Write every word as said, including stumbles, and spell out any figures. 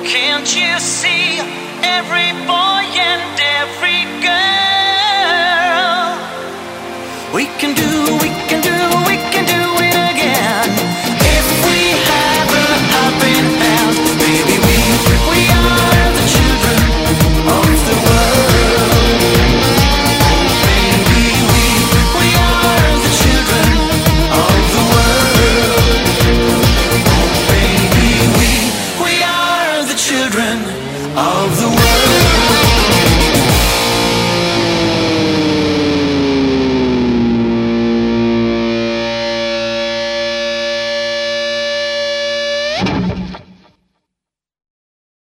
Can't you see every boy and every girl? We can do, we can do, we can do it again. If we have a helping hand, baby, we, we are the children of the world. Baby, we, we are the children of the world. Baby, we, we are the children of the